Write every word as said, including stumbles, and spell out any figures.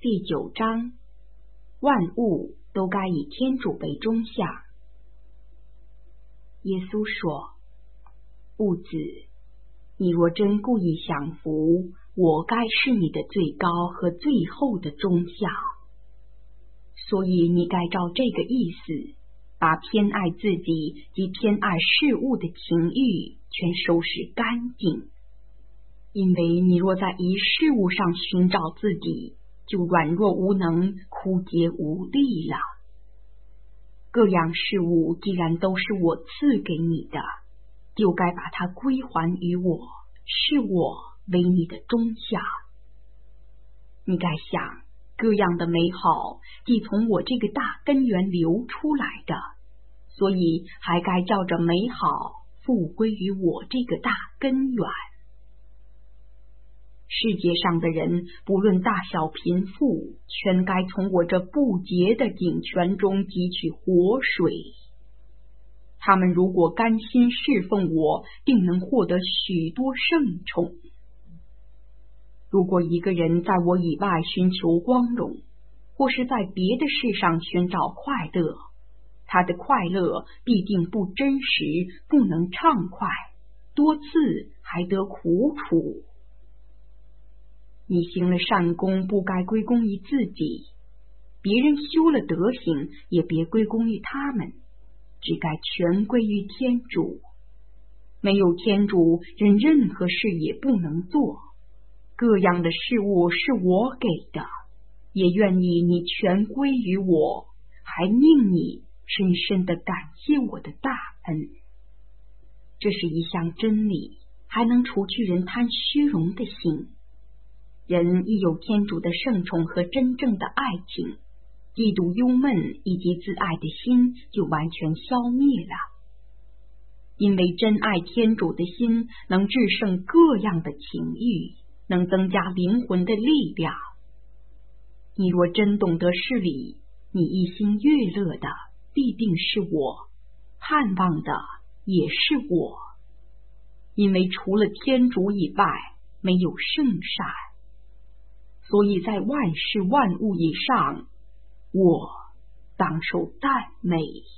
第九章，万物都该以天主为中相。耶稣说：物子，你若真故意享福，我该是你的最高和最后的中相。所以你该照这个意思，把偏爱自己及偏爱事物的情欲全收拾干净。因为你若在一事物上寻找自己，就软弱无能，枯竭无力了。各样事物既然都是我赐给你的，就该把它归还于我，视我为你的中下。你该想，各样的美好既从我这个大根源流出来的，所以还该照着美好复归于我这个大根源。世界上的人，不论大小贫富，全该从我这不竭的井泉中汲取活水。他们如果甘心侍奉我，定能获得许多圣宠。如果一个人在我以外寻求光荣，或是在别的事上寻找快乐，他的快乐必定不真实，不能畅快，多次还得苦楚。你行了善功，不该归功于自己；别人修了德行，也别归功于他们，只该全归于天主。没有天主，人任何事也不能做。各样的事物是我给的，也愿意你全归于我，还宁你深深地感谢我的大恩。这是一项真理，还能除去人贪虚荣的心。人一有天主的圣宠和真正的爱情，嫉妒忧闷以及自爱的心就完全消灭了。因为真爱天主的心能制胜各样的情欲，能增加灵魂的力量。你若真懂得事理，你一心悦乐的必定是我，盼望的也是我。因为除了天主以外，没有圣善，所以在万事万物以上，我当受赞美。